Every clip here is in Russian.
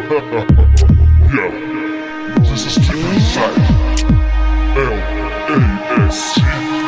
Yeah, this is Triple Sight. L-A-S-C.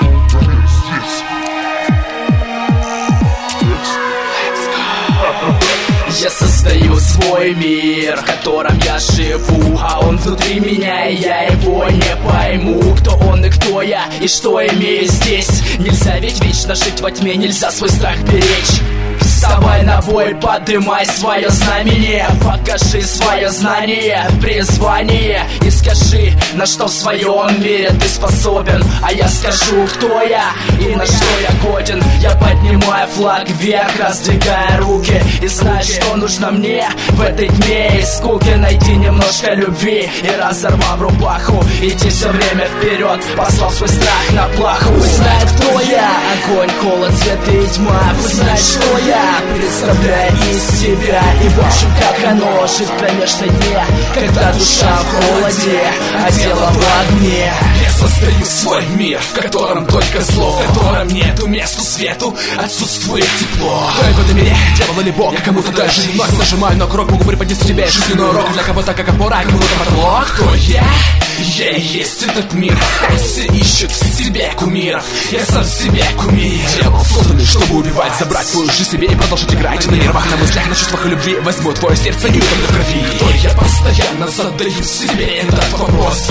Я создаю свой мир, в котором я живу, а он внутри меня, и я его не пойму. Кто он и кто я, и что имею здесь. Нельзя ведь вечно жить во тьме, нельзя свой страх беречь. Вставай на бой, подымай свое знамение, покажи свое знание, призвание, и скажи, на что в своем мире ты способен. А я скажу, кто я и на что я годен. Я поднимаю флаг вверх, раздвигая руки, и знаю, что нужно мне в этой тьме и скуке. Найти немножко любви и, разорвав рубаху, идти все время вперед, послав свой страх на плаху. Пусть знает, кто я, огонь, холод, свет и тьма. Пусть знает, что я, представляя из себя. И в общем, как оно жить в кромешной дне, когда душа в холоде, а тело в огне. Я создаю свой мир, в котором только зло, в котором нету месту свету, отсутствует тепло. Кто я в этом мире? Дьявол или Бог? Я кому-то даю жизнь, нос нажимаю на курок, могу преподнести тебе жизненный урок. Для кого-то как опора, а кому-то потолок. Кто я? Я и есть этот мир. Все ищут в себе кумиров, я сам в себе кумир. Дьявол созданный, чтобы убивать, забрать твою жизнь себе и продолжить играть на нервах, на мыслях, на чувствах и любви. Возьму твое сердце и утоплю в крови. Кто я? Постоянно задаю себе этот вопрос.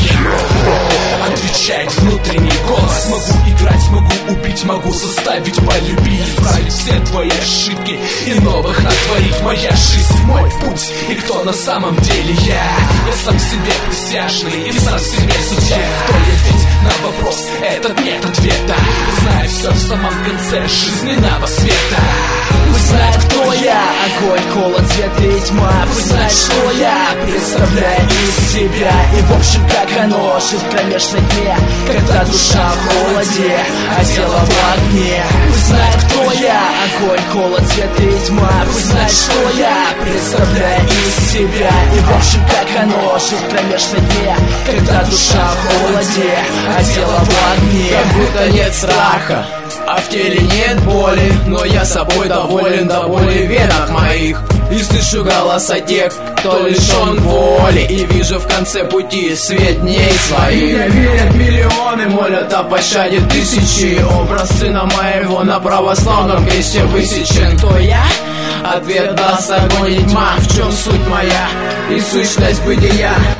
Отвечает внутренний голос. Могу играть, могу убить, могу заставить полюбить, исправить все твои ошибки и новых натворить. Моя жизнь, мой путь, и кто на самом деле я? Я сам себе присяжный и сам себе судья. Кто я? Ведь на вопрос этот нет ответа. Знаю все в самом конце жизненного света. Пусть знает, кто я, огонь, холод, свет и тьма. Пусть знает, что я, представляя из себя. И в общем, как оно жить в кромешной дне, когда душа в холоде, а тело в огне. Пусть знает, кто я, огонь, холод, свет и тьма. Пусть знает, что я, представляя из себя. И в общем, как оно жить в кромешной дне, когда душа в холоде, а тело в огне. Как будто нет страха, а в теле нет боли, но я собой доволен до боли в венах моих. И слышу голоса тех, кто лишен воли, и вижу в конце пути свет дней своих. Меня верят миллионы, молят о пощаде тысячи. Образ сына моего на православном кресте высечен. Кто я? Ответ даст огонь и тьма. В чем суть моя и сущность бытия?